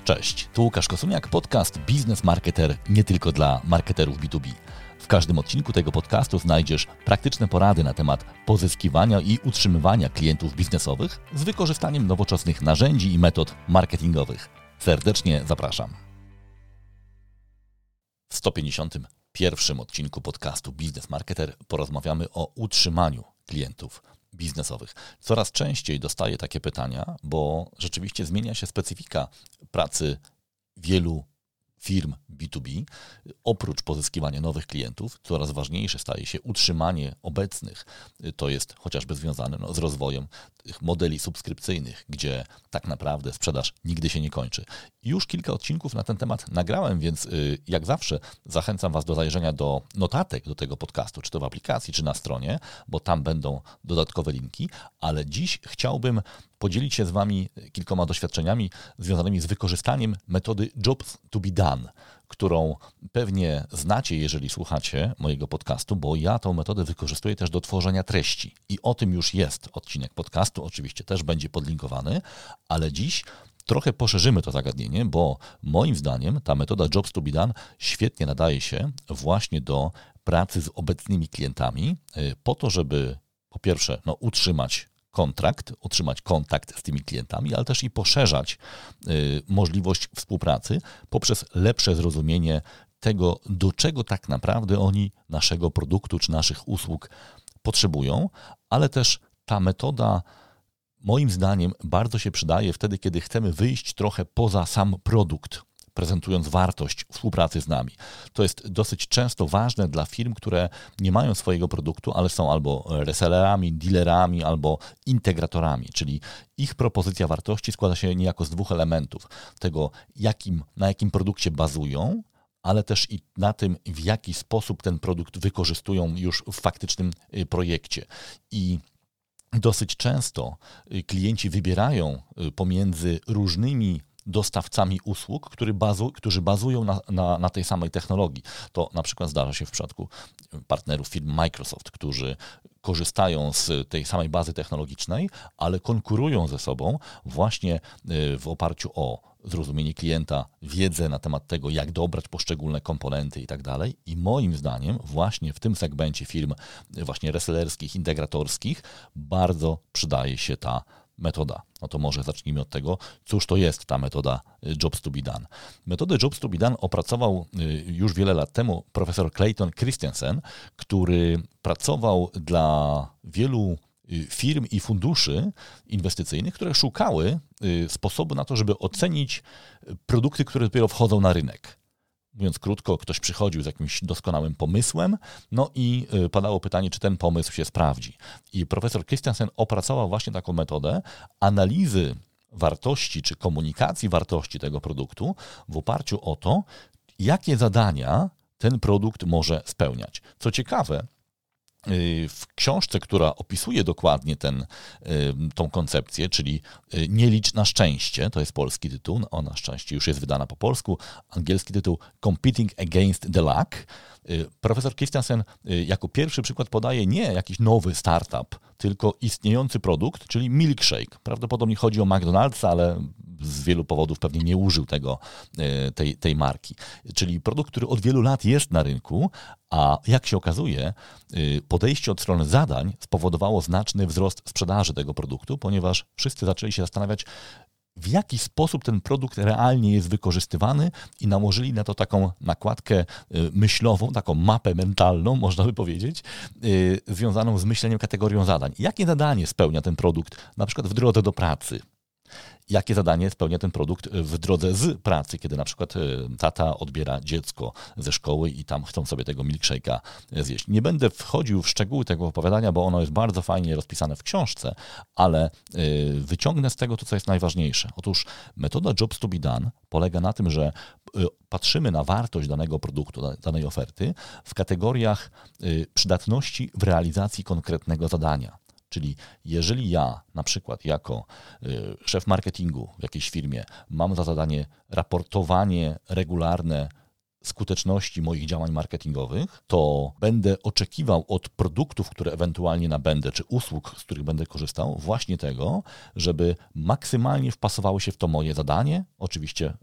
Cześć, tu Łukasz Kosuniak, podcast Biznes Marketer nie tylko dla marketerów B2B. W każdym odcinku tego podcastu znajdziesz praktyczne porady na temat pozyskiwania i utrzymywania klientów biznesowych z wykorzystaniem nowoczesnych narzędzi i metod marketingowych. Serdecznie zapraszam. W 151. odcinku podcastu Biznes Marketer porozmawiamy o utrzymaniu klientów biznesowych. Coraz częściej dostaję takie pytania, bo rzeczywiście zmienia się specyfika pracy wielu firm B2B. Oprócz pozyskiwania nowych klientów, coraz ważniejsze staje się utrzymanie obecnych. To jest chociażby związane z rozwojem tych modeli subskrypcyjnych, gdzie tak naprawdę sprzedaż nigdy się nie kończy. Już kilka odcinków na ten temat nagrałem, więc jak zawsze zachęcam Was do zajrzenia do notatek do tego podcastu, czy to w aplikacji, czy na stronie, bo tam będą dodatkowe linki, ale dziś chciałbym podzielić się z Wami kilkoma doświadczeniami związanymi z wykorzystaniem metody Jobs to be done, którą pewnie znacie, jeżeli słuchacie mojego podcastu, bo ja tą metodę wykorzystuję też do tworzenia treści. I o tym już jest odcinek podcastu, oczywiście też będzie podlinkowany, ale dziś trochę poszerzymy to zagadnienie, bo moim zdaniem ta metoda Jobs to be done świetnie nadaje się właśnie do pracy z obecnymi klientami po to, żeby po pierwsze utrzymać kontakt z tymi klientami, ale też i poszerzać możliwość współpracy poprzez lepsze zrozumienie tego, do czego tak naprawdę oni naszego produktu czy naszych usług potrzebują, ale też ta metoda moim zdaniem bardzo się przydaje wtedy, kiedy chcemy wyjść trochę poza sam produkt, prezentując wartość współpracy z nami. To jest dosyć często ważne dla firm, które nie mają swojego produktu, ale są albo resellerami, dealerami, albo integratorami, czyli ich propozycja wartości składa się niejako z dwóch elementów. Tego, na jakim produkcie bazują, ale też i na tym, w jaki sposób ten produkt wykorzystują już w faktycznym projekcie. I dosyć często klienci wybierają pomiędzy różnymi dostawcami usług, którzy bazują na tej samej technologii. To na przykład zdarza się w przypadku partnerów firm Microsoft, którzy korzystają z tej samej bazy technologicznej, ale konkurują ze sobą właśnie w oparciu o zrozumienie klienta, wiedzę na temat tego, jak dobrać poszczególne komponenty i tak dalej. I moim zdaniem właśnie w tym segmencie firm właśnie resellerskich, integratorskich bardzo przydaje się ta metoda. No to może zacznijmy od tego, cóż to jest ta metoda Jobs to be done. Metodę Jobs to be done opracował już wiele lat temu profesor Clayton Christensen, który pracował dla wielu firm i funduszy inwestycyjnych, które szukały sposobu na to, żeby ocenić produkty, które dopiero wchodzą na rynek. Mówiąc krótko, ktoś przychodził z jakimś doskonałym pomysłem, no i padało pytanie, czy ten pomysł się sprawdzi. I profesor Christensen opracował właśnie taką metodę analizy wartości czy komunikacji wartości tego produktu w oparciu o to, jakie zadania ten produkt może spełniać. Co ciekawe, w książce, która opisuje dokładnie tą koncepcję, czyli Nie licz na szczęście, to jest polski tytuł, ona na szczęście już jest wydana po polsku, angielski tytuł Competing Against the Luck. Profesor Christensen jako pierwszy przykład podaje nie jakiś nowy startup, tylko istniejący produkt, czyli milkshake. Prawdopodobnie chodzi o McDonald'sa, ale z wielu powodów pewnie nie użył tej marki. Czyli produkt, który od wielu lat jest na rynku, a jak się okazuje, podejście od strony zadań spowodowało znaczny wzrost sprzedaży tego produktu, ponieważ wszyscy zaczęli się zastanawiać, w jaki sposób ten produkt realnie jest wykorzystywany i nałożyli na to taką nakładkę myślową, taką mapę mentalną, można by powiedzieć, związaną z myśleniem kategorią zadań. Jakie zadanie spełnia ten produkt, na przykład w drodze do pracy? Jakie zadanie spełnia ten produkt w drodze z pracy, kiedy na przykład tata odbiera dziecko ze szkoły i tam chcą sobie tego milkshake'a zjeść. Nie będę wchodził w szczegóły tego opowiadania, bo ono jest bardzo fajnie rozpisane w książce, ale wyciągnę z tego to, co jest najważniejsze. Otóż metoda Jobs to be done polega na tym, że patrzymy na wartość danego produktu, danej oferty w kategoriach przydatności w realizacji konkretnego zadania. Czyli jeżeli ja na przykład jako szef marketingu w jakiejś firmie mam za zadanie raportowanie regularne skuteczności moich działań marketingowych, to będę oczekiwał od produktów, które ewentualnie nabędę, czy usług, z których będę korzystał, właśnie tego, żeby maksymalnie wpasowały się w to moje zadanie, oczywiście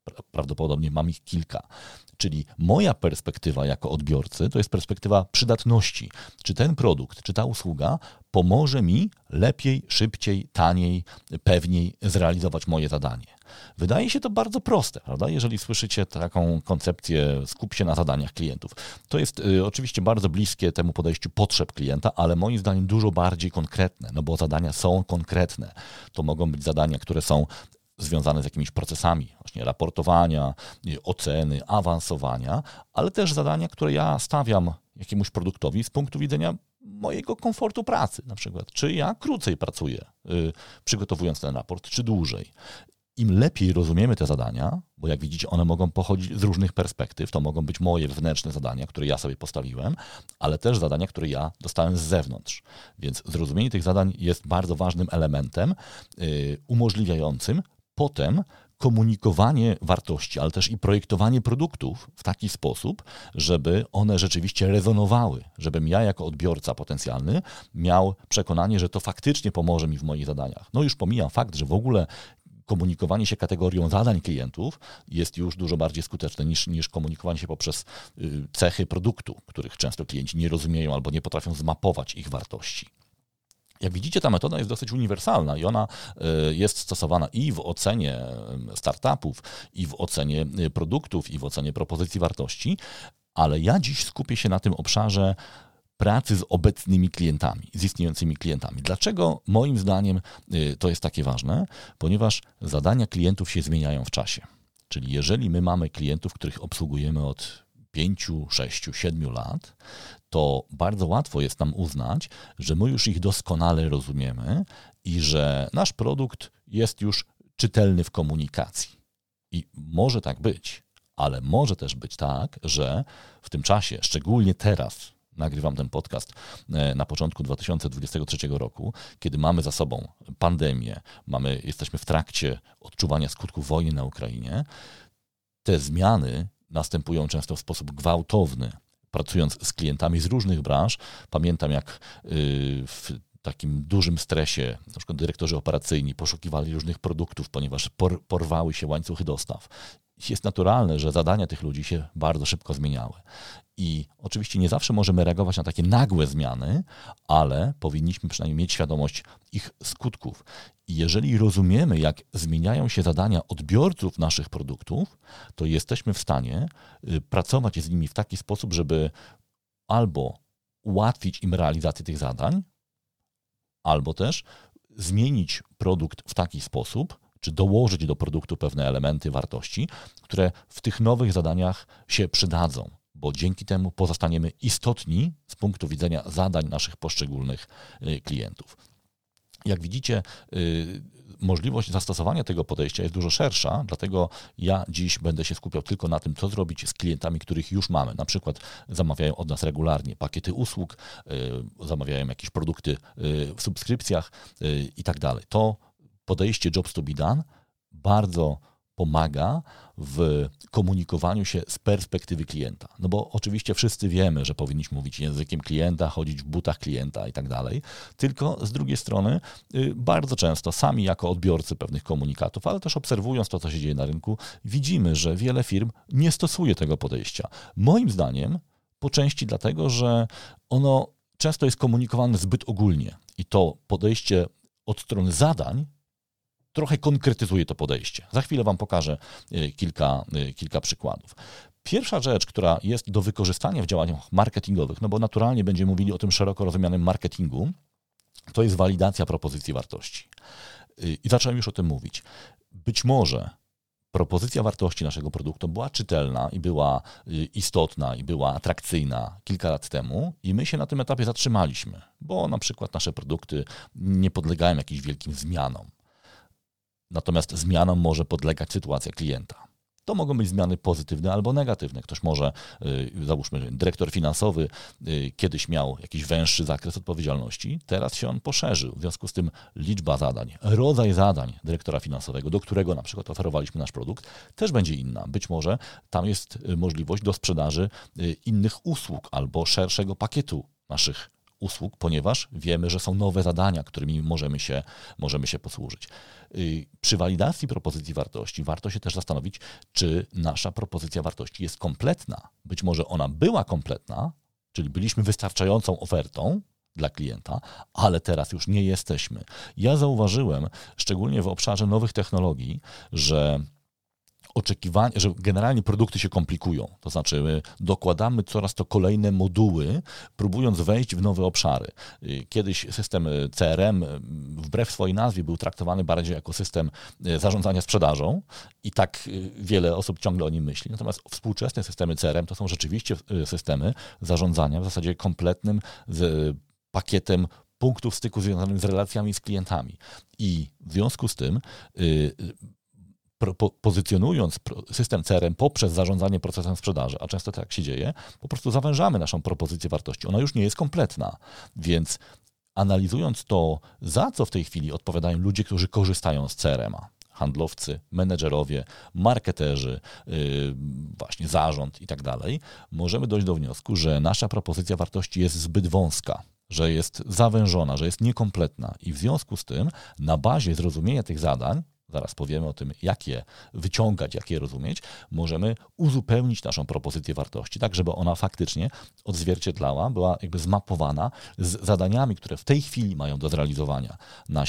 prawdopodobnie mam ich kilka. Czyli moja perspektywa jako odbiorcy to jest perspektywa przydatności. Czy ten produkt, czy ta usługa pomoże mi lepiej, szybciej, taniej, pewniej zrealizować moje zadanie. Wydaje się to bardzo proste, prawda? Jeżeli słyszycie taką koncepcję skup się na zadaniach klientów. To jest oczywiście bardzo bliskie temu podejściu potrzeb klienta, ale moim zdaniem dużo bardziej konkretne, no bo zadania są konkretne. To mogą być zadania, które są związane z jakimiś procesami, właśnie raportowania, oceny, awansowania, ale też zadania, które ja stawiam jakiemuś produktowi z punktu widzenia mojego komfortu pracy na przykład. Czy ja krócej pracuję, przygotowując ten raport, czy dłużej. Im lepiej rozumiemy te zadania, bo jak widzicie, one mogą pochodzić z różnych perspektyw, to mogą być moje wewnętrzne zadania, które ja sobie postawiłem, ale też zadania, które ja dostałem z zewnątrz. Więc zrozumienie tych zadań jest bardzo ważnym elementem umożliwiającym potem komunikowanie wartości, ale też i projektowanie produktów w taki sposób, żeby one rzeczywiście rezonowały, żebym ja jako odbiorca potencjalny miał przekonanie, że to faktycznie pomoże mi w moich zadaniach. No już pomijam fakt, że w ogóle komunikowanie się kategorią zadań klientów jest już dużo bardziej skuteczne niż komunikowanie się poprzez cechy produktu, których często klienci nie rozumieją albo nie potrafią zmapować ich wartości. Jak widzicie, ta metoda jest dosyć uniwersalna i ona jest stosowana i w ocenie startupów, i w ocenie produktów, i w ocenie propozycji wartości, ale ja dziś skupię się na tym obszarze pracy z obecnymi klientami, z istniejącymi klientami. Dlaczego moim zdaniem to jest takie ważne? Ponieważ zadania klientów się zmieniają w czasie. Czyli jeżeli my mamy klientów, których obsługujemy od 5, 6, 7 lat, to bardzo łatwo jest nam uznać, że my już ich doskonale rozumiemy i że nasz produkt jest już czytelny w komunikacji. I może tak być, ale może też być tak, że w tym czasie, szczególnie teraz, nagrywam ten podcast na początku 2023 roku, kiedy mamy za sobą pandemię, jesteśmy w trakcie odczuwania skutków wojny na Ukrainie, te zmiany następują często w sposób gwałtowny. Pracując z klientami z różnych branż, pamiętam jak w takim dużym stresie, na przykład dyrektorzy operacyjni poszukiwali różnych produktów, ponieważ porwały się łańcuchy dostaw. Jest naturalne, że zadania tych ludzi się bardzo szybko zmieniały. I oczywiście nie zawsze możemy reagować na takie nagłe zmiany, ale powinniśmy przynajmniej mieć świadomość ich skutków. I jeżeli rozumiemy, jak zmieniają się zadania odbiorców naszych produktów, to jesteśmy w stanie pracować z nimi w taki sposób, żeby albo ułatwić im realizację tych zadań, albo też zmienić produkt w taki sposób, czy dołożyć do produktu pewne elementy wartości, które w tych nowych zadaniach się przydadzą, bo dzięki temu pozostaniemy istotni z punktu widzenia zadań naszych poszczególnych klientów. Jak widzicie, możliwość zastosowania tego podejścia jest dużo szersza, dlatego ja dziś będę się skupiał tylko na tym, co zrobić z klientami, których już mamy. Na przykład zamawiają od nas regularnie pakiety usług, zamawiają jakieś produkty w subskrypcjach i tak dalej. To podejście Jobs to be done bardzo pomaga w komunikowaniu się z perspektywy klienta. No bo oczywiście wszyscy wiemy, że powinniśmy mówić językiem klienta, chodzić w butach klienta i tak dalej, tylko z drugiej strony bardzo często sami jako odbiorcy pewnych komunikatów, ale też obserwując to, co się dzieje na rynku, widzimy, że wiele firm nie stosuje tego podejścia. Moim zdaniem po części dlatego, że ono często jest komunikowane zbyt ogólnie i to podejście od strony zadań trochę konkretyzuje to podejście. Za chwilę Wam pokażę kilka przykładów. Pierwsza rzecz, która jest do wykorzystania w działaniach marketingowych, no bo naturalnie będziemy mówili o tym szeroko rozumianym marketingu, to jest walidacja propozycji wartości. I zacząłem już o tym mówić. Być może propozycja wartości naszego produktu była czytelna i była istotna i była atrakcyjna kilka lat temu i my się na tym etapie zatrzymaliśmy, bo na przykład nasze produkty nie podlegają jakimś wielkim zmianom. Natomiast zmianom może podlegać sytuacja klienta. To mogą być zmiany pozytywne albo negatywne. Ktoś może, załóżmy, dyrektor finansowy kiedyś miał jakiś węższy zakres odpowiedzialności, teraz się on poszerzył. W związku z tym liczba zadań, rodzaj zadań dyrektora finansowego, do którego na przykład oferowaliśmy nasz produkt, też będzie inna. Być może tam jest możliwość do sprzedaży innych usług albo szerszego pakietu naszych usług, ponieważ wiemy, że są nowe zadania, którymi możemy się posłużyć. Przy walidacji propozycji wartości warto się też zastanowić, czy nasza propozycja wartości jest kompletna. Być może ona była kompletna, czyli byliśmy wystarczającą ofertą dla klienta, ale teraz już nie jesteśmy. Ja zauważyłem, szczególnie w obszarze nowych technologii, że generalnie produkty się komplikują. To znaczy my dokładamy coraz to kolejne moduły, próbując wejść w nowe obszary. Kiedyś system CRM, wbrew swojej nazwie, był traktowany bardziej jako system zarządzania sprzedażą i tak wiele osób ciągle o nim myśli. Natomiast współczesne systemy CRM to są rzeczywiście systemy zarządzania w zasadzie kompletnym z pakietem punktów styku związanych z relacjami z klientami. I w związku z tym pozycjonując system CRM poprzez zarządzanie procesem sprzedaży, a często tak się dzieje, po prostu zawężamy naszą propozycję wartości. Ona już nie jest kompletna, więc analizując to, za co w tej chwili odpowiadają ludzie, którzy korzystają z CRM-a, handlowcy, menedżerowie, marketerzy, właśnie zarząd i tak dalej, możemy dojść do wniosku, że nasza propozycja wartości jest zbyt wąska, że jest zawężona, że jest niekompletna i w związku z tym na bazie zrozumienia tych zadań, zaraz powiemy o tym, jak je wyciągać, jak je rozumieć, możemy uzupełnić naszą propozycję wartości, tak żeby ona faktycznie odzwierciedlała, była jakby zmapowana z zadaniami, które w tej chwili mają do zrealizowania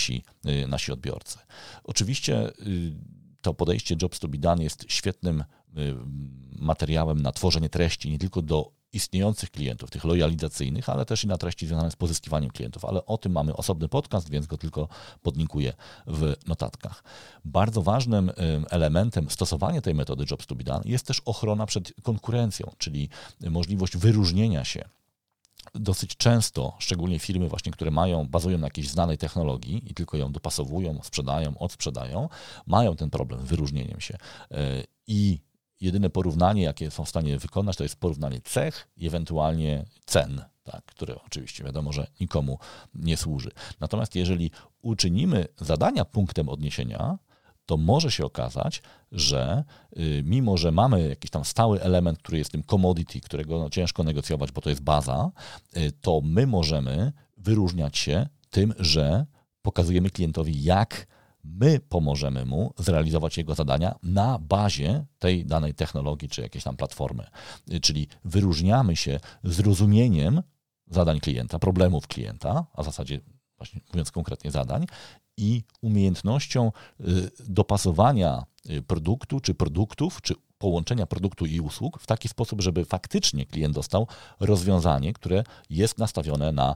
nasi odbiorcy. Oczywiście to podejście Jobs to be done jest świetnym materiałem na tworzenie treści nie tylko do istniejących klientów, tych lojalizacyjnych, ale też i na treści związane z pozyskiwaniem klientów. Ale o tym mamy osobny podcast, więc go tylko podlinkuję w notatkach. Bardzo ważnym elementem stosowania tej metody Jobs to be done jest też ochrona przed konkurencją, czyli możliwość wyróżnienia się. Dosyć często, szczególnie firmy właśnie, które bazują na jakiejś znanej technologii i tylko ją dopasowują, sprzedają, odsprzedają, mają ten problem z wyróżnieniem się. I jedyne porównanie, jakie są w stanie wykonać, to jest porównanie cech i ewentualnie cen, tak, które oczywiście wiadomo, że nikomu nie służy. Natomiast jeżeli uczynimy zadania punktem odniesienia, to może się okazać, że mimo, że mamy jakiś tam stały element, który jest tym commodity, którego ciężko negocjować, bo to jest baza, to my możemy wyróżniać się tym, że pokazujemy klientowi, jak my pomożemy mu zrealizować jego zadania na bazie tej danej technologii czy jakiejś tam platformy. Czyli wyróżniamy się zrozumieniem zadań klienta, problemów klienta, a w zasadzie właśnie mówiąc konkretnie zadań, i umiejętnością dopasowania produktu czy produktów, czy połączenia produktu i usług w taki sposób, żeby faktycznie klient dostał rozwiązanie, które jest nastawione na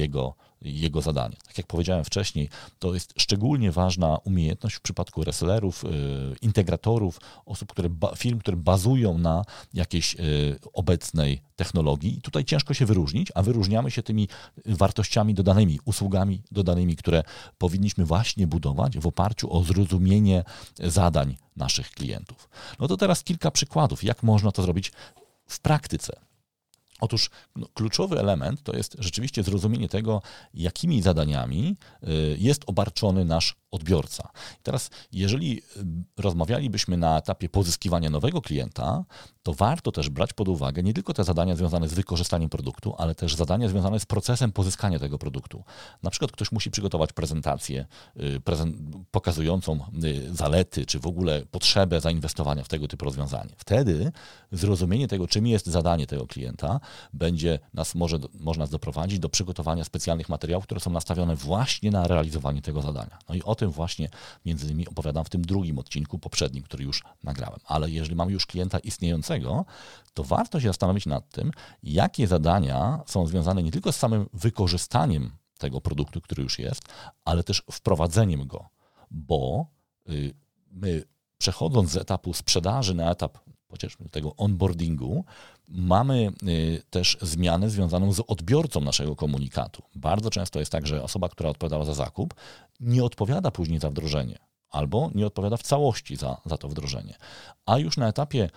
jego zadanie. Tak jak powiedziałem wcześniej, to jest szczególnie ważna umiejętność w przypadku resellerów, integratorów, firm, które bazują na jakiejś obecnej technologii. I tutaj ciężko się wyróżnić, a wyróżniamy się tymi wartościami dodanymi, usługami dodanymi, które powinniśmy właśnie budować w oparciu o zrozumienie zadań naszych klientów. No to teraz kilka przykładów, jak można to zrobić w praktyce. Otóż kluczowy element to jest rzeczywiście zrozumienie tego, jakimi zadaniami jest obarczony nasz odbiorca. I teraz, jeżeli rozmawialibyśmy na etapie pozyskiwania nowego klienta, to warto też brać pod uwagę nie tylko te zadania związane z wykorzystaniem produktu, ale też zadania związane z procesem pozyskania tego produktu. Na przykład ktoś musi przygotować prezentację pokazującą zalety, czy w ogóle potrzebę zainwestowania w tego typu rozwiązanie. Wtedy zrozumienie tego, czym jest zadanie tego klienta, może nas doprowadzić do przygotowania specjalnych materiałów, które są nastawione właśnie na realizowanie tego zadania. No i o tym właśnie między innymi opowiadam w tym drugim odcinku poprzednim, który już nagrałem. Ale jeżeli mamy już klienta istniejącego, to warto się zastanowić nad tym, jakie zadania są związane nie tylko z samym wykorzystaniem tego produktu, który już jest, ale też wprowadzeniem go, bo my przechodząc z etapu sprzedaży na etap chociażby tego onboardingu, mamy też zmianę związaną z odbiorcą naszego komunikatu. Bardzo często jest tak, że osoba, która odpowiadała za zakup, nie odpowiada później za wdrożenie albo nie odpowiada w całości za to wdrożenie. A już na etapie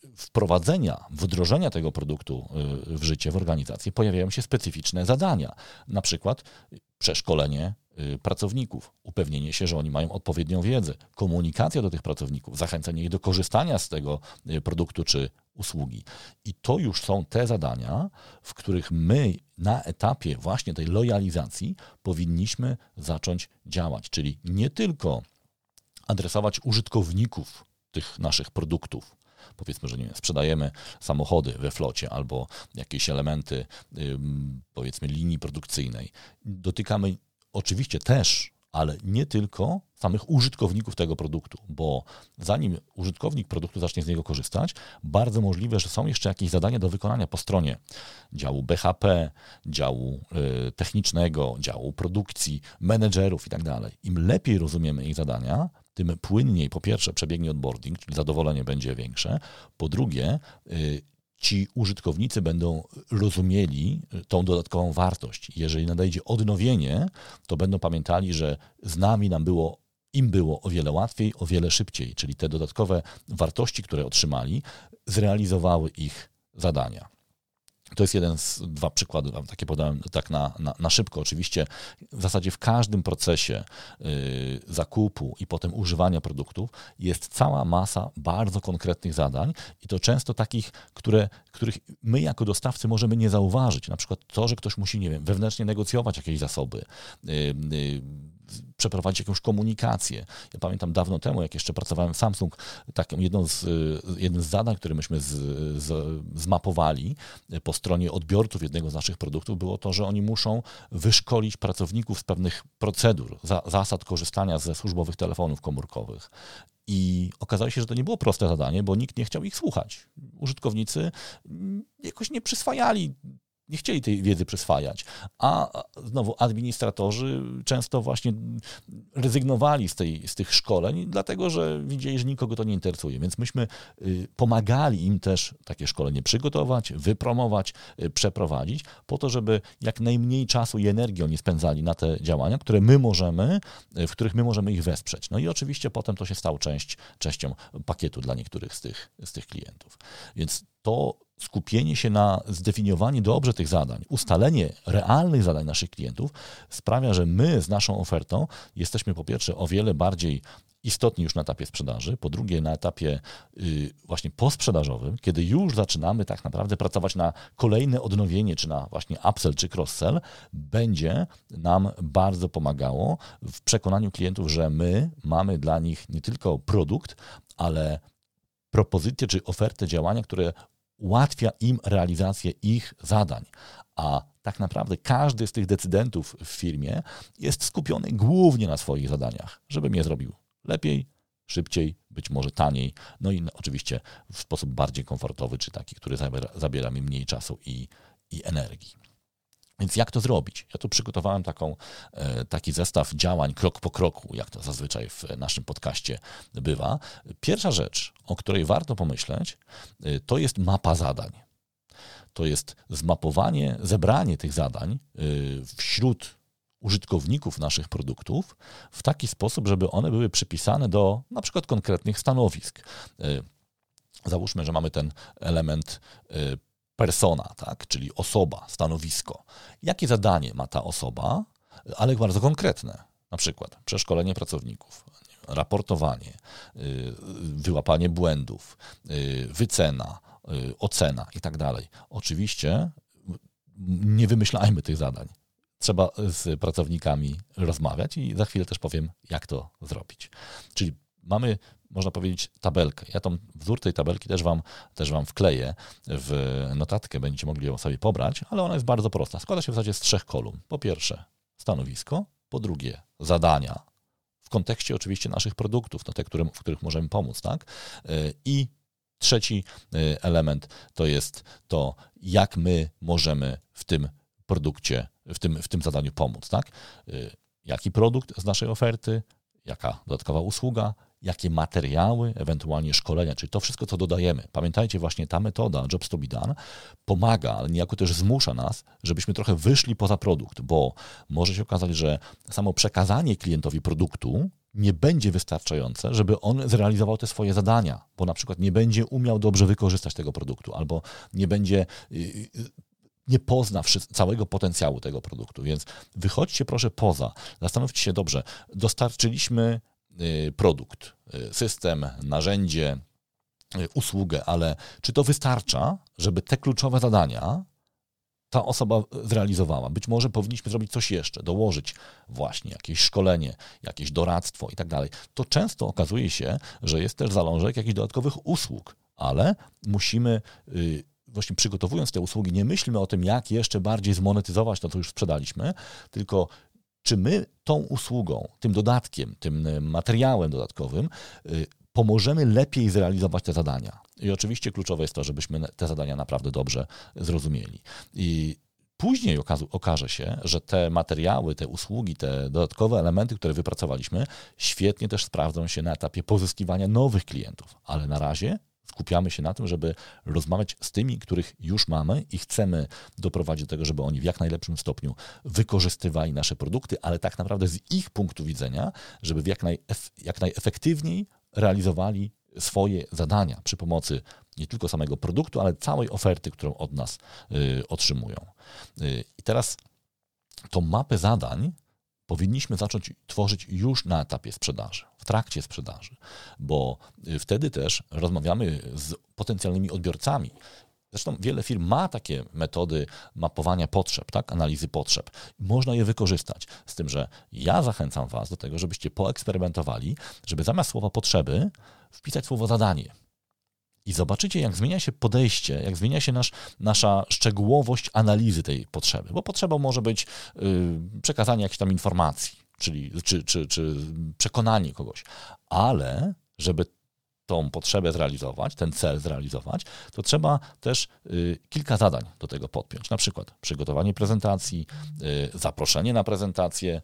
wdrożenia tego produktu w życie, w organizację pojawiają się specyficzne zadania. Na przykład przeszkolenie pracowników, upewnienie się, że oni mają odpowiednią wiedzę, komunikacja do tych pracowników, zachęcenie ich do korzystania z tego produktu czy usługi. I to już są te zadania, w których my na etapie właśnie tej lojalizacji powinniśmy zacząć działać, czyli nie tylko adresować użytkowników tych naszych produktów. Powiedzmy, że nie wiem, sprzedajemy samochody we flocie albo jakieś elementy, powiedzmy, linii produkcyjnej. Dotykamy oczywiście też, ale nie tylko samych użytkowników tego produktu, bo zanim użytkownik produktu zacznie z niego korzystać, bardzo możliwe, że są jeszcze jakieś zadania do wykonania po stronie działu BHP, działu technicznego, działu produkcji, menedżerów i tak dalej. Im lepiej rozumiemy ich zadania, tym płynniej po pierwsze przebiegnie onboarding, czyli zadowolenie będzie większe, po drugie ci użytkownicy będą rozumieli tą dodatkową wartość. Jeżeli nadejdzie odnowienie, to będą pamiętali, że z nami im było o wiele łatwiej, o wiele szybciej, czyli te dodatkowe wartości, które otrzymali, zrealizowały ich zadania. To jest jeden z dwa przykłady, takie podałem tak na szybko. Oczywiście w zasadzie w każdym procesie zakupu i potem używania produktów jest cała masa bardzo konkretnych zadań i to często takich, których my jako dostawcy możemy nie zauważyć. Na przykład to, że ktoś musi, nie wiem, wewnętrznie negocjować jakieś zasoby, przeprowadzić jakąś komunikację. Ja pamiętam dawno temu, jak jeszcze pracowałem w Samsung, jednym z zadań, które myśmy zmapowali po stronie odbiorców jednego z naszych produktów, było to, że oni muszą wyszkolić pracowników z pewnych procedur, zasad korzystania ze służbowych telefonów komórkowych. I okazało się, że to nie było proste zadanie, bo nikt nie chciał ich słuchać. Użytkownicy jakoś nie przyswajali, nie chcieli tej wiedzy przyswajać, a znowu administratorzy często właśnie rezygnowali z tych szkoleń, dlatego że widzieli, że nikogo to nie interesuje. Więc myśmy pomagali im też takie szkolenie przygotować, wypromować, przeprowadzić, po to, żeby jak najmniej czasu i energii oni spędzali na te działania, w których my możemy ich wesprzeć. No i oczywiście potem to się stało częścią pakietu dla niektórych z tych klientów. Więc to skupienie się na zdefiniowaniu dobrze tych zadań, ustalenie realnych zadań naszych klientów sprawia, że my z naszą ofertą jesteśmy po pierwsze o wiele bardziej istotni już na etapie sprzedaży, po drugie na etapie właśnie posprzedażowym, kiedy już zaczynamy tak naprawdę pracować na kolejne odnowienie, czy na właśnie upsell, czy cross-sell, będzie nam bardzo pomagało w przekonaniu klientów, że my mamy dla nich nie tylko produkt, ale propozycje, czy ofertę działania, które ułatwia im realizację ich zadań. A tak naprawdę każdy z tych decydentów w firmie jest skupiony głównie na swoich zadaniach, żebym je zrobił lepiej, szybciej, być może taniej, no i oczywiście w sposób bardziej komfortowy, czy taki, który zabiera mi mniej czasu i energii. Więc jak to zrobić? Ja tu przygotowałem taki zestaw działań krok po kroku, jak to zazwyczaj w naszym podcaście bywa. Pierwsza rzecz, o której warto pomyśleć, to jest mapa zadań. To jest zmapowanie, zebranie tych zadań wśród użytkowników naszych produktów w taki sposób, żeby one były przypisane do na przykład konkretnych stanowisk. Załóżmy, że mamy ten element persona, tak, czyli osoba, stanowisko. Jakie zadanie ma ta osoba, ale bardzo konkretne, na przykład przeszkolenie pracowników, raportowanie, wyłapanie błędów, wycena, ocena i tak dalej. Oczywiście nie wymyślajmy tych zadań. Trzeba z pracownikami rozmawiać i za chwilę też powiem, jak to zrobić. Czyli mamy, można powiedzieć, tabelkę. Ja wzór tej tabelki też wam wkleję w notatkę, będziecie mogli ją sobie pobrać, ale ona jest bardzo prosta. Składa się w zasadzie z 3 kolumn. Po pierwsze stanowisko, po drugie zadania, w kontekście oczywiście naszych produktów, no te, w których możemy pomóc, tak? I trzeci element to jest to, jak my możemy w tym produkcie, w tym zadaniu pomóc, tak? Jaki produkt z naszej oferty, jaka dodatkowa usługa, jakie materiały, ewentualnie szkolenia, czyli to wszystko, co dodajemy. Pamiętajcie, właśnie ta metoda Jobs to be done pomaga, ale niejako też zmusza nas, żebyśmy trochę wyszli poza produkt, bo może się okazać, że samo przekazanie klientowi produktu nie będzie wystarczające, żeby on zrealizował te swoje zadania, bo na przykład nie będzie umiał dobrze wykorzystać tego produktu, albo nie będzie nie pozna całego potencjału tego produktu. Więc wychodźcie proszę poza, zastanówcie się dobrze, dostarczyliśmy produkt, system, narzędzie, usługę, ale czy to wystarcza, żeby te kluczowe zadania ta osoba zrealizowała? Być może powinniśmy zrobić coś jeszcze, dołożyć właśnie jakieś szkolenie, jakieś doradztwo i tak dalej. To często okazuje się, że jest też zalążek jakichś dodatkowych usług, ale musimy właśnie przygotowując te usługi, nie myślmy o tym, jak jeszcze bardziej zmonetyzować to, co już sprzedaliśmy, tylko czy my tą usługą, tym dodatkiem, tym materiałem dodatkowym pomożemy lepiej zrealizować te zadania. I oczywiście kluczowe jest to, żebyśmy te zadania naprawdę dobrze zrozumieli. I później okaże się, że te materiały, te usługi, te dodatkowe elementy, które wypracowaliśmy, świetnie też sprawdzą się na etapie pozyskiwania nowych klientów. Ale na razie skupiamy się na tym, żeby rozmawiać z tymi, których już mamy i chcemy doprowadzić do tego, żeby oni w jak najlepszym stopniu wykorzystywali nasze produkty, ale tak naprawdę z ich punktu widzenia, żeby w jak najefektywniej realizowali swoje zadania przy pomocy nie tylko samego produktu, ale całej oferty, którą od nas otrzymują. I teraz tą mapę zadań powinniśmy zacząć tworzyć już na etapie sprzedaży, w trakcie sprzedaży, bo wtedy też rozmawiamy z potencjalnymi odbiorcami. Zresztą wiele firm ma takie metody mapowania potrzeb, tak? Analizy potrzeb. Można je wykorzystać. Z tym, że ja zachęcam Was do tego, żebyście poeksperymentowali, żeby zamiast słowa potrzeby wpisać słowo zadanie. I zobaczycie, jak zmienia się podejście, jak zmienia się nasza szczegółowość analizy tej potrzeby. Bo potrzebą może być przekazanie jakiejś tam informacji, czy przekonanie kogoś. Ale żeby tą potrzebę zrealizować, ten cel zrealizować, to trzeba też kilka zadań do tego podpiąć. Na przykład przygotowanie prezentacji, zaproszenie na prezentację,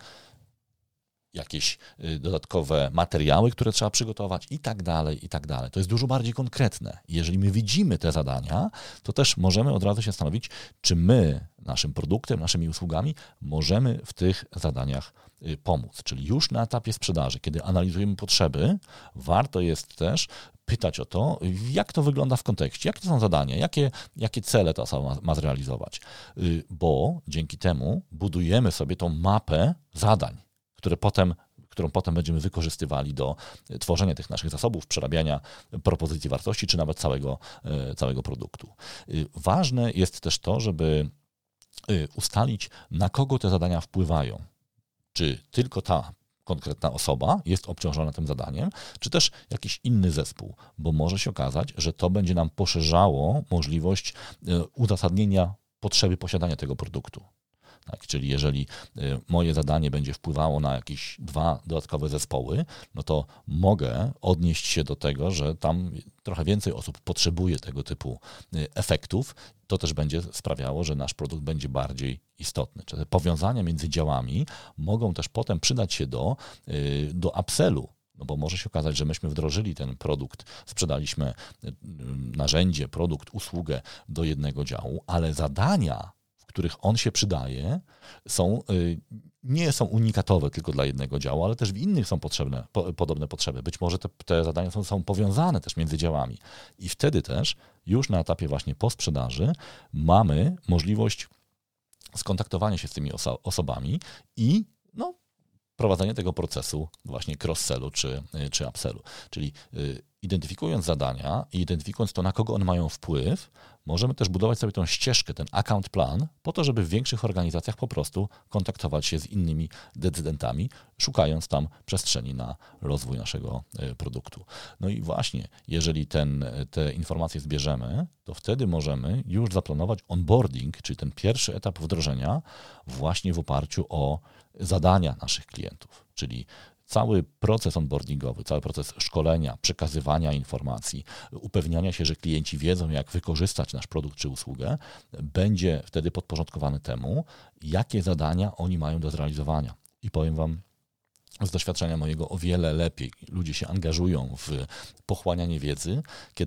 jakieś dodatkowe materiały, które trzeba przygotować i tak dalej, i tak dalej. To jest dużo bardziej konkretne. Jeżeli my widzimy te zadania, to też możemy od razu się zastanowić, czy my naszym produktem, naszymi usługami możemy w tych zadaniach pomóc. Czyli już na etapie sprzedaży, kiedy analizujemy potrzeby, warto jest też pytać o to, jak to wygląda w kontekście, jakie to są zadania, jakie cele ta osoba ma zrealizować. Bo dzięki temu budujemy sobie tą mapę zadań, którą potem będziemy wykorzystywali do tworzenia tych naszych zasobów, przerabiania propozycji wartości, czy nawet całego produktu. Ważne jest też to, żeby ustalić, na kogo te zadania wpływają. Czy tylko ta konkretna osoba jest obciążona tym zadaniem, czy też jakiś inny zespół, bo może się okazać, że to będzie nam poszerzało możliwość uzasadnienia potrzeby posiadania tego produktu. Tak, czyli jeżeli moje zadanie będzie wpływało na jakieś 2 dodatkowe zespoły, no to mogę odnieść się do tego, że tam trochę więcej osób potrzebuje tego typu efektów. To też będzie sprawiało, że nasz produkt będzie bardziej istotny. Czyli te powiązania między działami mogą też potem przydać się do upsellu. No bo może się okazać, że myśmy wdrożyli ten produkt, sprzedaliśmy narzędzie, produkt, usługę do jednego działu, ale zadania, których on się przydaje, nie są unikatowe tylko dla jednego działu, ale też w innych są podobne potrzeby. Być może te zadania są powiązane też między działami. I wtedy też już na etapie właśnie po sprzedaży mamy możliwość skontaktowania się z tymi osobami i prowadzenie tego procesu właśnie cross-sellu czy upsellu. Czyli identyfikując zadania i identyfikując to, na kogo one mają wpływ, możemy też budować sobie tą ścieżkę, ten account plan, po to, żeby w większych organizacjach po prostu kontaktować się z innymi decydentami, szukając tam przestrzeni na rozwój naszego produktu. No i właśnie, jeżeli te informacje zbierzemy, to wtedy możemy już zaplanować onboarding, czyli ten pierwszy etap wdrożenia właśnie w oparciu o zadania naszych klientów, czyli cały proces onboardingowy, cały proces szkolenia, przekazywania informacji, upewniania się, że klienci wiedzą, jak wykorzystać nasz produkt czy usługę, będzie wtedy podporządkowany temu, jakie zadania oni mają do zrealizowania. I powiem Wam, z doświadczenia mojego o wiele lepiej ludzie się angażują w pochłanianie wiedzy,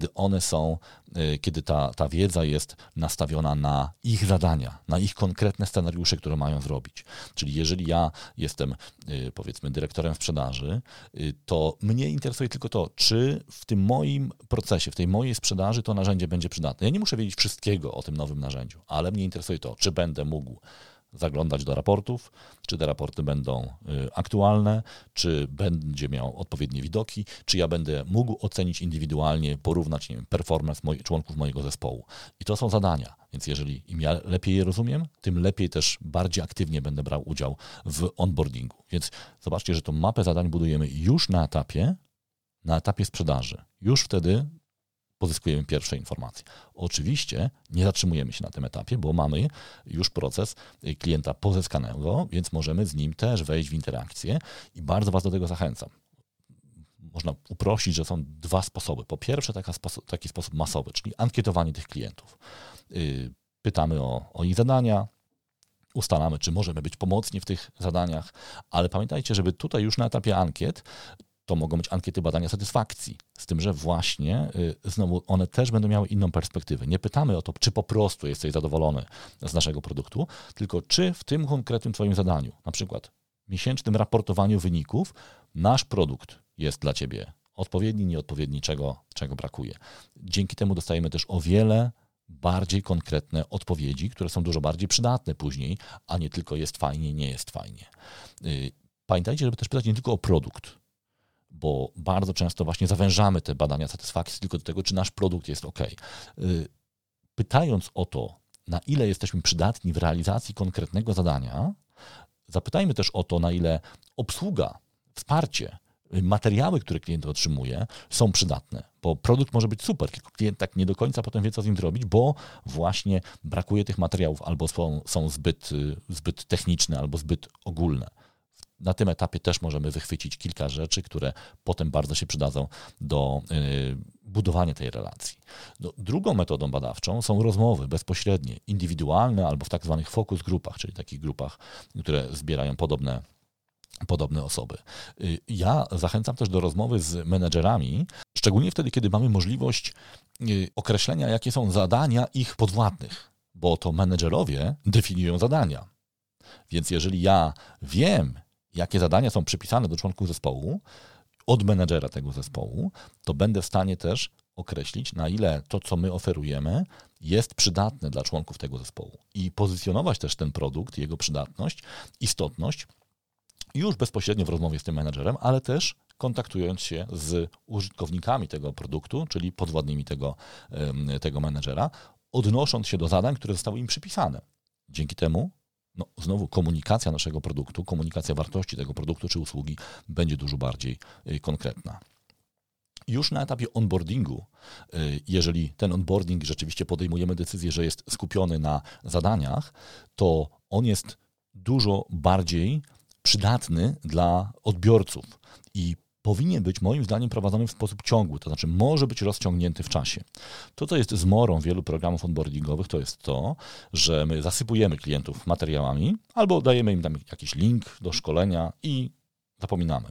kiedy ta wiedza jest nastawiona na ich zadania, na ich konkretne scenariusze, które mają zrobić. Czyli jeżeli ja jestem, powiedzmy, dyrektorem sprzedaży, to mnie interesuje tylko to, czy w tym moim procesie, w tej mojej sprzedaży to narzędzie będzie przydatne. Ja nie muszę wiedzieć wszystkiego o tym nowym narzędziu, ale mnie interesuje to, czy będę mógł zaglądać do raportów, czy te raporty będą aktualne, czy będzie miał odpowiednie widoki, czy ja będę mógł ocenić indywidualnie, porównać, nie wiem, performance członków mojego zespołu. I to są zadania, więc jeżeli im ja lepiej je rozumiem, tym lepiej też bardziej aktywnie będę brał udział w onboardingu. Więc zobaczcie, że tą mapę zadań budujemy już na etapie sprzedaży. Już wtedy pozyskujemy pierwsze informacje. Oczywiście nie zatrzymujemy się na tym etapie, bo mamy już proces klienta pozyskanego, więc możemy z nim też wejść w interakcję i bardzo Was do tego zachęcam. Można uprościć, że są dwa sposoby. Po pierwsze taki sposób masowy, czyli ankietowanie tych klientów. Pytamy o ich zadania, ustalamy, czy możemy być pomocni w tych zadaniach, ale pamiętajcie, żeby tutaj już na etapie ankiet to mogą być ankiety badania satysfakcji, z tym, że właśnie znowu one też będą miały inną perspektywę. Nie pytamy o to, czy po prostu jesteś zadowolony z naszego produktu, tylko czy w tym konkretnym Twoim zadaniu, na przykład miesięcznym raportowaniu wyników, nasz produkt jest dla Ciebie odpowiedni, nieodpowiedni, czego brakuje. Dzięki temu dostajemy też o wiele bardziej konkretne odpowiedzi, które są dużo bardziej przydatne później, a nie tylko jest fajnie, nie jest fajnie. Pamiętajcie, żeby też pytać nie tylko o produkt, bo bardzo często właśnie zawężamy te badania satysfakcji tylko do tego, czy nasz produkt jest ok. Pytając o to, na ile jesteśmy przydatni w realizacji konkretnego zadania, zapytajmy też o to, na ile obsługa, wsparcie, materiały, które klient otrzymuje, są przydatne, bo produkt może być super, tylko klient tak nie do końca potem wie, co z nim zrobić, bo właśnie brakuje tych materiałów, albo są zbyt techniczne, albo zbyt ogólne. Na tym etapie też możemy wychwycić kilka rzeczy, które potem bardzo się przydadzą do budowania tej relacji. Drugą metodą badawczą są rozmowy bezpośrednie, indywidualne albo w tak zwanych focus grupach, czyli takich grupach, które zbierają podobne osoby. Ja zachęcam też do rozmowy z menedżerami, szczególnie wtedy, kiedy mamy możliwość określenia, jakie są zadania ich podwładnych, bo to menedżerowie definiują zadania. Więc jeżeli ja wiem, jakie zadania są przypisane do członków zespołu, od menedżera tego zespołu, to będę w stanie też określić, na ile to, co my oferujemy, jest przydatne dla członków tego zespołu i pozycjonować też ten produkt, jego przydatność, istotność już bezpośrednio w rozmowie z tym menedżerem, ale też kontaktując się z użytkownikami tego produktu, czyli podwładnymi tego menedżera, odnosząc się do zadań, które zostały im przypisane. Dzięki temu znowu komunikacja naszego produktu, komunikacja wartości tego produktu czy usługi będzie dużo bardziej konkretna. Już na etapie onboardingu, jeżeli ten onboarding rzeczywiście podejmujemy decyzję, że jest skupiony na zadaniach, to on jest dużo bardziej przydatny dla odbiorców i powinien być moim zdaniem prowadzony w sposób ciągły, to znaczy może być rozciągnięty w czasie. To, co jest zmorą wielu programów onboardingowych, to jest to, że my zasypujemy klientów materiałami albo dajemy im tam jakiś link do szkolenia i zapominamy.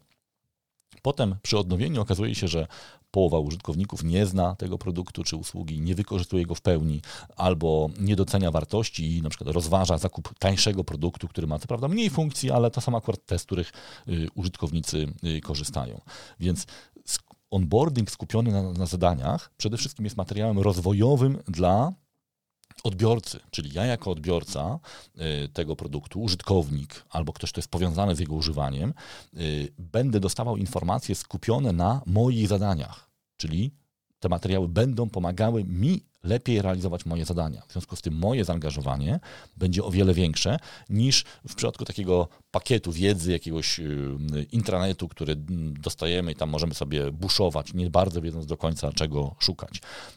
Potem przy odnowieniu okazuje się, że połowa użytkowników nie zna tego produktu czy usługi, nie wykorzystuje go w pełni albo nie docenia wartości i na przykład rozważa zakup tańszego produktu, który ma co prawda mniej funkcji, ale to są akurat te, z których użytkownicy korzystają. Więc onboarding skupiony na zadaniach przede wszystkim jest materiałem rozwojowym dla odbiorcy, czyli ja jako odbiorca tego produktu, użytkownik albo ktoś, kto jest powiązany z jego używaniem, będę dostawał informacje skupione na moich zadaniach, czyli te materiały będą pomagały mi lepiej realizować moje zadania. W związku z tym moje zaangażowanie będzie o wiele większe niż w przypadku takiego pakietu wiedzy, jakiegoś intranetu, który dostajemy i tam możemy sobie buszować, nie bardzo wiedząc do końca, czego szukać.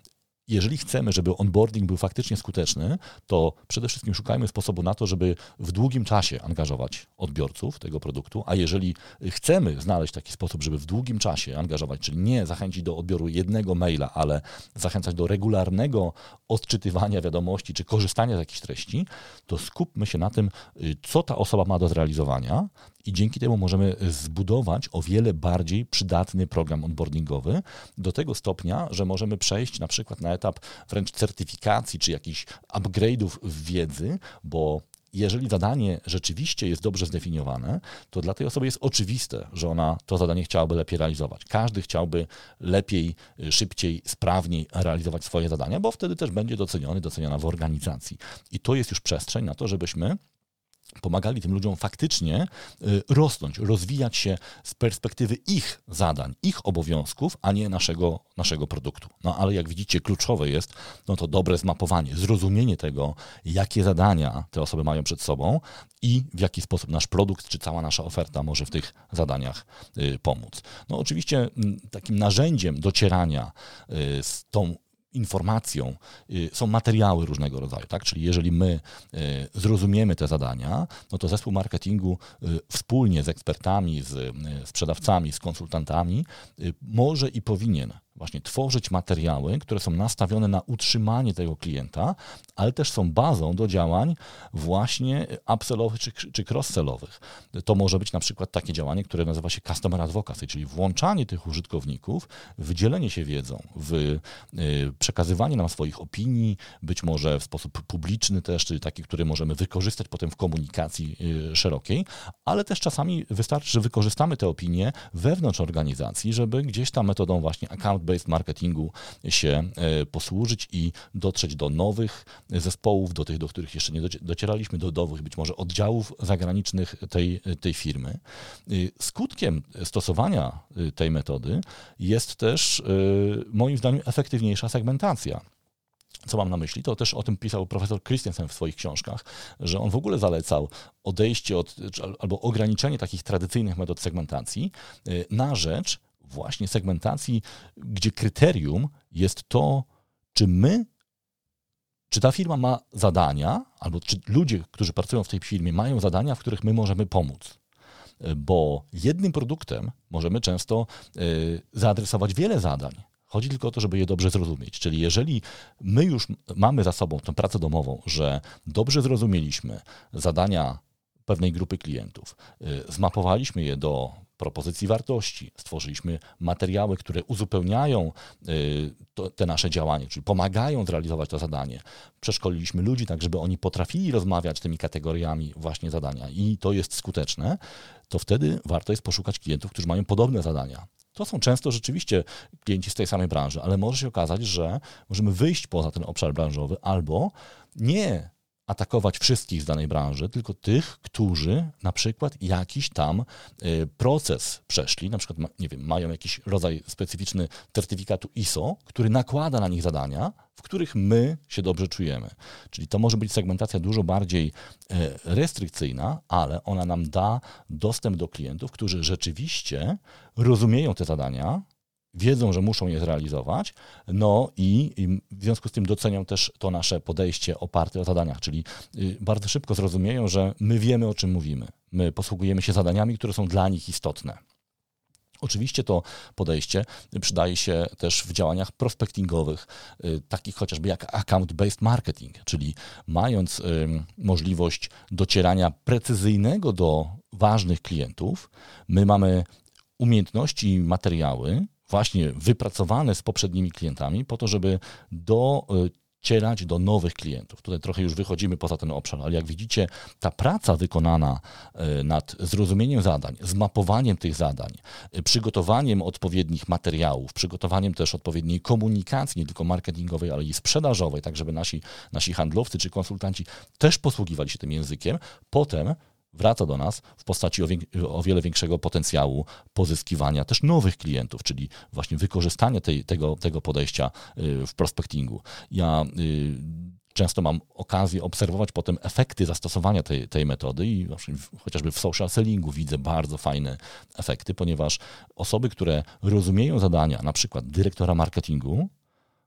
jeżeli chcemy, żeby onboarding był faktycznie skuteczny, to przede wszystkim szukajmy sposobu na to, żeby w długim czasie angażować odbiorców tego produktu, a jeżeli chcemy znaleźć taki sposób, żeby w długim czasie angażować, czyli nie zachęcić do odbioru jednego maila, ale zachęcać do regularnego odczytywania wiadomości czy korzystania z jakichś treści, to skupmy się na tym, co ta osoba ma do zrealizowania i dzięki temu możemy zbudować o wiele bardziej przydatny program onboardingowy do tego stopnia, że możemy przejść na przykład na etap wręcz certyfikacji czy jakichś upgrade'ów w wiedzy, bo jeżeli zadanie rzeczywiście jest dobrze zdefiniowane, to dla tej osoby jest oczywiste, że ona to zadanie chciałaby lepiej realizować. Każdy chciałby lepiej, szybciej, sprawniej realizować swoje zadania, bo wtedy też będzie doceniona w organizacji. I to jest już przestrzeń na to, żebyśmy pomagali tym ludziom faktycznie rosnąć, rozwijać się z perspektywy ich zadań, ich obowiązków, a nie naszego produktu. No ale jak widzicie, kluczowe jest to dobre zmapowanie, zrozumienie tego, jakie zadania te osoby mają przed sobą i w jaki sposób nasz produkt czy cała nasza oferta może w tych zadaniach pomóc. No oczywiście takim narzędziem docierania z tą informacją są materiały różnego rodzaju, tak? Czyli jeżeli my zrozumiemy te zadania, no to zespół marketingu wspólnie z ekspertami, z sprzedawcami, z konsultantami może i powinien właśnie tworzyć materiały, które są nastawione na utrzymanie tego klienta, ale też są bazą do działań właśnie upsellowych czy cross-sellowych. To może być na przykład takie działanie, które nazywa się Customer Advocacy, czyli włączanie tych użytkowników w dzielenie się wiedzą, w przekazywanie nam swoich opinii, być może w sposób publiczny też, czyli taki, który możemy wykorzystać potem w komunikacji szerokiej, ale też czasami wystarczy, że wykorzystamy te opinie wewnątrz organizacji, żeby gdzieś tam metodą właśnie account-based marketingu się posłużyć i dotrzeć do nowych zespołów, do tych, do których jeszcze nie docieraliśmy, do nowych być może oddziałów zagranicznych tej firmy. Skutkiem stosowania tej metody jest też moim zdaniem efektywniejsza segmentacja. Co mam na myśli? To też o tym pisał profesor Christensen w swoich książkach, że on w ogóle zalecał odejście od albo ograniczenie takich tradycyjnych metod segmentacji na rzecz właśnie segmentacji, gdzie kryterium jest to, czy ta firma ma zadania, albo czy ludzie, którzy pracują w tej firmie, mają zadania, w których my możemy pomóc. Bo jednym produktem możemy często zaadresować wiele zadań. Chodzi tylko o to, żeby je dobrze zrozumieć. Czyli jeżeli my już mamy za sobą tę pracę domową, że dobrze zrozumieliśmy zadania pewnej grupy klientów, zmapowaliśmy je do propozycji wartości, stworzyliśmy materiały, które uzupełniają te nasze działanie, czyli pomagają zrealizować to zadanie. Przeszkoliliśmy ludzi tak, żeby oni potrafili rozmawiać tymi kategoriami właśnie zadania i to jest skuteczne, to wtedy warto jest poszukać klientów, którzy mają podobne zadania. To są często rzeczywiście klienci z tej samej branży, ale może się okazać, że możemy wyjść poza ten obszar branżowy albo nie atakować wszystkich z danej branży, tylko tych, którzy na przykład jakiś tam proces przeszli, na przykład mają jakiś rodzaj specyficzny certyfikatu ISO, który nakłada na nich zadania, w których my się dobrze czujemy. Czyli to może być segmentacja dużo bardziej restrykcyjna, ale ona nam da dostęp do klientów, którzy rzeczywiście rozumieją te zadania, wiedzą, że muszą je zrealizować, no i w związku z tym docenią też to nasze podejście oparte o zadaniach, czyli bardzo szybko zrozumieją, że my wiemy, o czym mówimy. My posługujemy się zadaniami, które są dla nich istotne. Oczywiście to podejście przydaje się też w działaniach prospectingowych, takich chociażby jak account-based marketing, czyli mając możliwość docierania precyzyjnego do ważnych klientów, my mamy umiejętności i materiały właśnie wypracowane z poprzednimi klientami po to, żeby docierać do nowych klientów. Tutaj trochę już wychodzimy poza ten obszar, ale jak widzicie, ta praca wykonana nad zrozumieniem zadań, zmapowaniem tych zadań, przygotowaniem odpowiednich materiałów, przygotowaniem też odpowiedniej komunikacji, nie tylko marketingowej, ale i sprzedażowej, tak żeby nasi handlowcy czy konsultanci też posługiwali się tym językiem, potem wraca do nas w postaci o wiele większego potencjału pozyskiwania też nowych klientów, czyli właśnie wykorzystania tego podejścia w prospectingu. Ja często mam okazję obserwować potem efekty zastosowania tej metody i chociażby w social sellingu widzę bardzo fajne efekty, ponieważ osoby, które rozumieją zadania, na przykład dyrektora marketingu,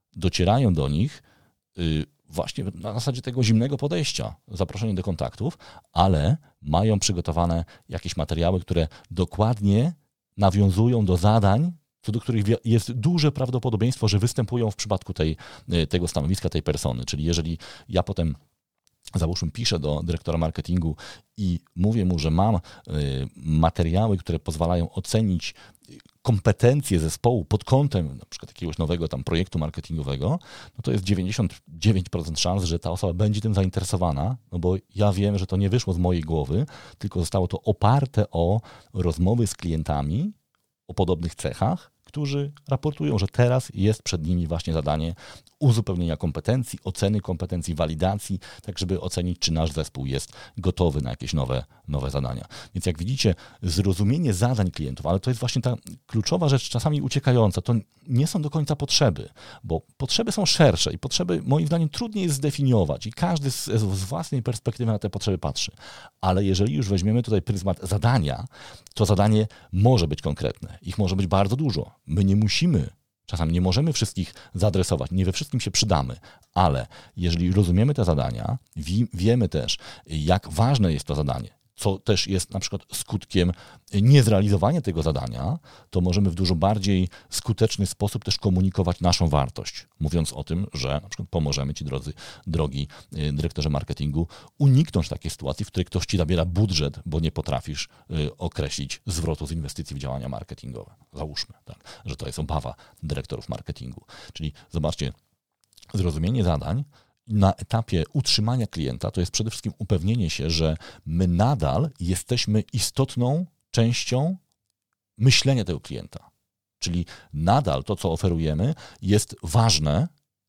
docierają do nich właśnie na zasadzie tego zimnego podejścia, zaproszenie do kontaktów, ale mają przygotowane jakieś materiały, które dokładnie nawiązują do zadań, co do których jest duże prawdopodobieństwo, że występują w przypadku tego stanowiska, tej persony. Czyli jeżeli ja potem, załóżmy, piszę do dyrektora marketingu i mówię mu, że mam materiały, które pozwalają ocenić kompetencje zespołu pod kątem na przykład jakiegoś nowego tam projektu marketingowego, no to jest 99% szans, że ta osoba będzie tym zainteresowana, no bo ja wiem, że to nie wyszło z mojej głowy, tylko zostało to oparte o rozmowy z klientami o podobnych cechach, którzy raportują, że teraz jest przed nimi właśnie zadanie uzupełnienia kompetencji, oceny kompetencji, walidacji, tak żeby ocenić, czy nasz zespół jest gotowy na jakieś nowe zadania. Więc jak widzicie, zrozumienie zadań klientów, ale to jest właśnie ta kluczowa rzecz, czasami uciekająca, to nie są do końca potrzeby, bo potrzeby są szersze i potrzeby moim zdaniem trudniej jest zdefiniować i każdy z własnej perspektywy na te potrzeby patrzy. Ale jeżeli już weźmiemy tutaj pryzmat zadania, to zadanie może być konkretne. Ich może być bardzo dużo. My nie musimy, czasami nie możemy wszystkich zaadresować, nie we wszystkim się przydamy, ale jeżeli rozumiemy te zadania, wiemy też, jak ważne jest to zadanie, co też jest na przykład skutkiem niezrealizowania tego zadania, to możemy w dużo bardziej skuteczny sposób też komunikować naszą wartość, mówiąc o tym, że na przykład pomożemy Ci, drogi dyrektorze marketingu, uniknąć takiej sytuacji, w której ktoś Ci zabiera budżet, bo nie potrafisz określić zwrotu z inwestycji w działania marketingowe. Załóżmy, tak, że to jest obawa dyrektorów marketingu. Czyli zobaczcie, zrozumienie zadań na etapie utrzymania klienta to jest przede wszystkim upewnienie się, że my nadal jesteśmy istotną częścią myślenia tego klienta. Czyli nadal to, co oferujemy, jest ważne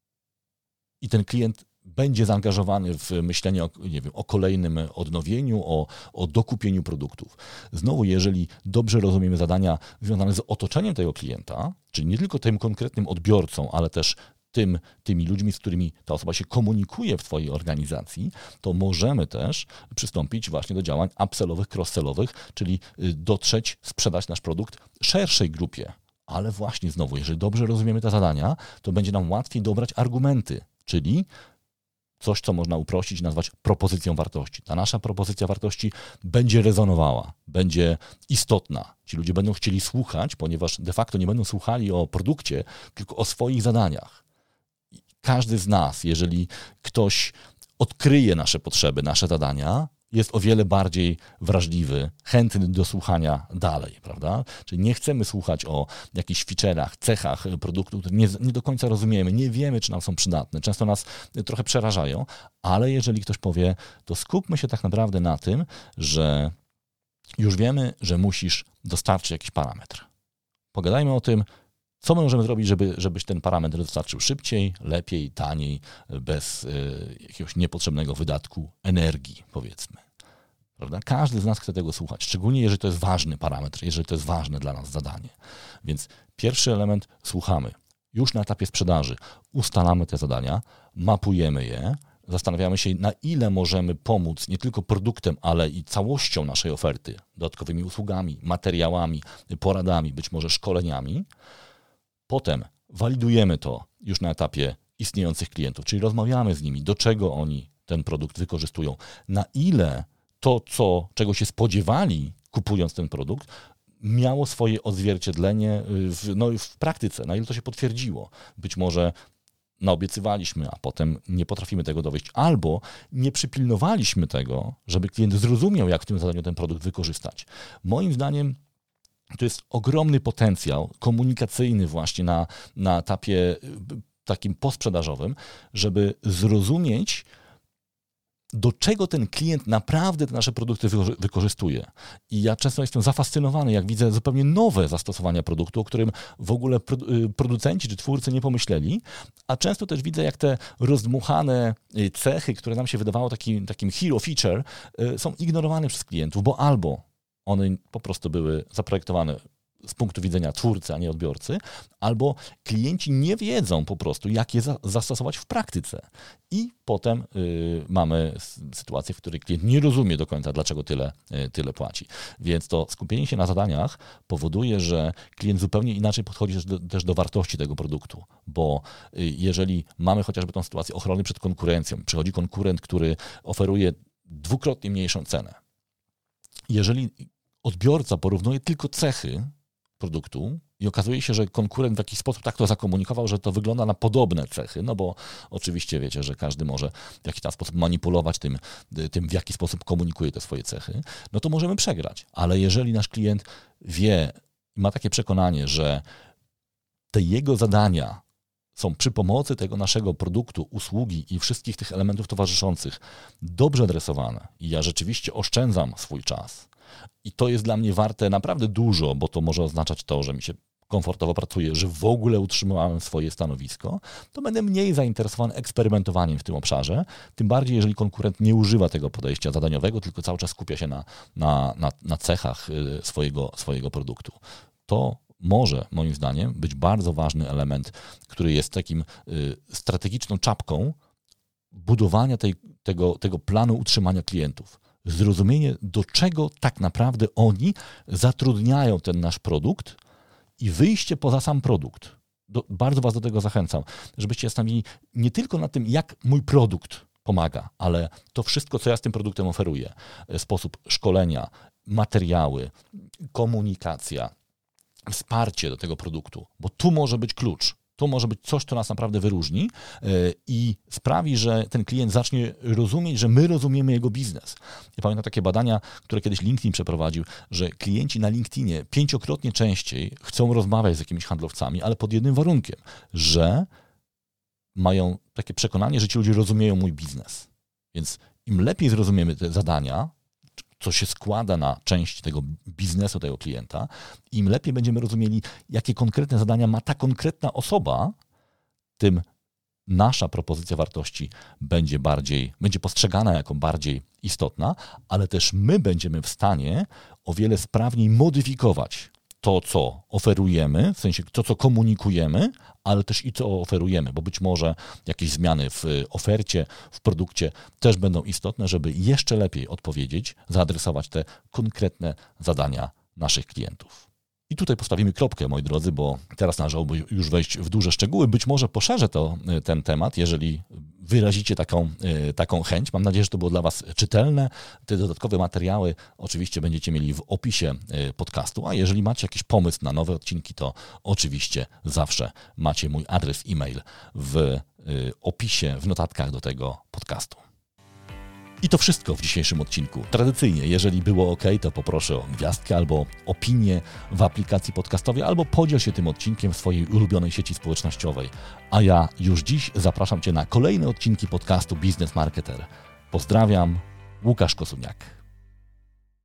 i ten klient będzie zaangażowany w myślenie o kolejnym odnowieniu, o dokupieniu produktów. Znowu, jeżeli dobrze rozumiemy zadania związane z otoczeniem tego klienta, czyli nie tylko tym konkretnym odbiorcą, ale też tymi ludźmi, z którymi ta osoba się komunikuje w Twojej organizacji, to możemy też przystąpić właśnie do działań upsellowych, cross-sellowych, czyli dotrzeć, sprzedać nasz produkt szerszej grupie. Ale właśnie znowu, jeżeli dobrze rozumiemy te zadania, to będzie nam łatwiej dobrać argumenty, czyli coś, co można uprościć, nazwać propozycją wartości. Ta nasza propozycja wartości będzie rezonowała, będzie istotna. Ci ludzie będą chcieli słuchać, ponieważ de facto nie będą słuchali o produkcie, tylko o swoich zadaniach. Każdy z nas, jeżeli ktoś odkryje nasze potrzeby, nasze zadania, jest o wiele bardziej wrażliwy, chętny do słuchania dalej, prawda? Czyli nie chcemy słuchać o jakichś feature'ach, cechach produktu, które nie do końca rozumiemy, nie wiemy, czy nam są przydatne. Często nas trochę przerażają, ale jeżeli ktoś powie, to skupmy się tak naprawdę na tym, że już wiemy, że musisz dostarczyć jakiś parametr. Pogadajmy o tym, co my możemy zrobić, żebyś ten parametr dostarczył szybciej, lepiej, taniej, bez jakiegoś niepotrzebnego wydatku energii, powiedzmy. Prawda? Każdy z nas chce tego słuchać, szczególnie jeżeli to jest ważny parametr, jeżeli to jest ważne dla nas zadanie. Więc pierwszy element, słuchamy. Już na etapie sprzedaży ustalamy te zadania, mapujemy je, zastanawiamy się, na ile możemy pomóc nie tylko produktem, ale i całością naszej oferty, dodatkowymi usługami, materiałami, poradami, być może szkoleniami. Potem walidujemy to już na etapie istniejących klientów, czyli rozmawiamy z nimi, do czego oni ten produkt wykorzystują, na ile to, czego się spodziewali kupując ten produkt, miało swoje odzwierciedlenie w praktyce, na ile to się potwierdziło. Być może naobiecywaliśmy, a potem nie potrafimy tego dowieść, albo nie przypilnowaliśmy tego, żeby klient zrozumiał, jak w tym zadaniu ten produkt wykorzystać. Moim zdaniem to jest ogromny potencjał komunikacyjny właśnie na etapie takim posprzedażowym, żeby zrozumieć, do czego ten klient naprawdę te nasze produkty wykorzystuje. I ja często jestem zafascynowany, jak widzę zupełnie nowe zastosowania produktu, o którym w ogóle producenci czy twórcy nie pomyśleli, a często też widzę, jak te rozdmuchane cechy, które nam się wydawało takim hero feature, są ignorowane przez klientów, bo albo one po prostu były zaprojektowane z punktu widzenia twórcy, a nie odbiorcy, albo klienci nie wiedzą po prostu, jak je zastosować w praktyce. I potem mamy sytuację, w której klient nie rozumie do końca, dlaczego tyle płaci. Więc to skupienie się na zadaniach powoduje, że klient zupełnie inaczej podchodzi też do wartości tego produktu, bo jeżeli mamy chociażby tą sytuację ochrony przed konkurencją, przychodzi konkurent, który oferuje dwukrotnie mniejszą cenę. Jeżeli odbiorca porównuje tylko cechy produktu i okazuje się, że konkurent w jakiś sposób tak to zakomunikował, że to wygląda na podobne cechy, no bo oczywiście wiecie, że każdy może w jakiś tam sposób manipulować tym, w jaki sposób komunikuje te swoje cechy, no to możemy przegrać. Ale jeżeli nasz klient wie i ma takie przekonanie, że te jego zadania są przy pomocy tego naszego produktu, usługi i wszystkich tych elementów towarzyszących dobrze adresowane i ja rzeczywiście oszczędzam swój czas i to jest dla mnie warte naprawdę dużo, bo to może oznaczać to, że mi się komfortowo pracuje, że w ogóle utrzymałem swoje stanowisko, to będę mniej zainteresowany eksperymentowaniem w tym obszarze, tym bardziej jeżeli konkurent nie używa tego podejścia zadaniowego, tylko cały czas skupia się na cechach swojego produktu. To może, moim zdaniem, być bardzo ważny element, który jest takim strategiczną czapką budowania tego planu utrzymania klientów. Zrozumienie, do czego tak naprawdę oni zatrudniają ten nasz produkt i wyjście poza sam produkt. Bardzo Was do tego zachęcam, żebyście zastanawiali nie tylko na tym, jak mój produkt pomaga, ale to wszystko, co ja z tym produktem oferuję. Sposób szkolenia, materiały, komunikacja, wsparcie do tego produktu, bo tu może być klucz. To może być coś, co nas naprawdę wyróżni i sprawi, że ten klient zacznie rozumieć, że my rozumiemy jego biznes. Ja pamiętam takie badania, które kiedyś LinkedIn przeprowadził, że klienci na LinkedInie 5-krotnie częściej chcą rozmawiać z jakimiś handlowcami, ale pod jednym warunkiem, że mają takie przekonanie, że ci ludzie rozumieją mój biznes. Więc im lepiej zrozumiemy te zadania, co się składa na część tego biznesu tego klienta, im lepiej będziemy rozumieli, jakie konkretne zadania ma ta konkretna osoba, tym nasza propozycja wartości będzie postrzegana jako bardziej istotna, ale też my będziemy w stanie o wiele sprawniej modyfikować to, co oferujemy, w sensie to, co komunikujemy, ale też i co oferujemy, bo być może jakieś zmiany w ofercie, w produkcie też będą istotne, żeby jeszcze lepiej odpowiedzieć, zaadresować te konkretne zadania naszych klientów. I tutaj postawimy kropkę, moi drodzy, bo teraz należałoby już wejść w duże szczegóły. Być może poszerzę ten temat, jeżeli wyrazicie taką chęć. Mam nadzieję, że to było dla Was czytelne. Te dodatkowe materiały oczywiście będziecie mieli w opisie podcastu, a jeżeli macie jakiś pomysł na nowe odcinki, to oczywiście zawsze macie mój adres e-mail w opisie, w notatkach do tego podcastu. I to wszystko w dzisiejszym odcinku. Tradycyjnie, jeżeli było ok, to poproszę o gwiazdkę albo opinię w aplikacji podcastowej, albo podziel się tym odcinkiem w swojej ulubionej sieci społecznościowej. A ja już dziś zapraszam Cię na kolejne odcinki podcastu Biznes Marketer. Pozdrawiam, Łukasz Kosuniak.